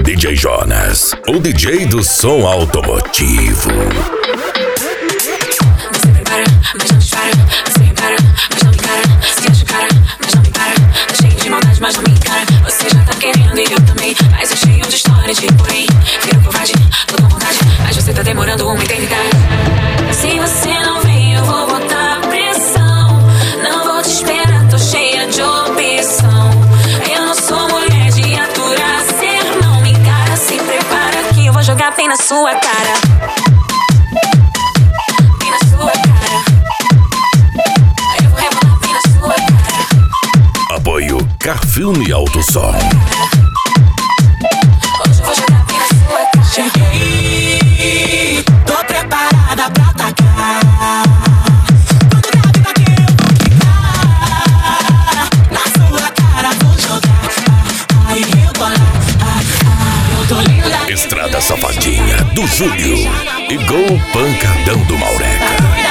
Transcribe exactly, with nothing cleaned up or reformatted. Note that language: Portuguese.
D J Jonas, o D J do som automotivo. Você prepara, mas não dispara. Você encara, mas não me encara. Se acha cara, mas não me para. Tá cheio de maldade, mas não me encara. Você já tá querendo e eu também, mas é cheio de história de porém. Vira covarde, tô com vontade, mas você tá demorando uma eternidade. Se você não vem, eu vou botar pressão. Não vou te esperar, tô cheia de opção. Eu não sou mulher de aturar ser, não me encara. Se prepara que eu vou jogar bem na sua cara. Bem na sua cara. Eu vou rebolar bem na sua cara. Apoio Carfilme Alto Som. Hoje eu vou jogar bem na sua cara. Cheguei, tô preparada pra atacar. Quando grave bater eu vou quicar. Na sua cara vou jogar. Ai, rebolar. Eu tô linda. Estrada Safadinha do Júlio e Gol Pancadão do Maureca.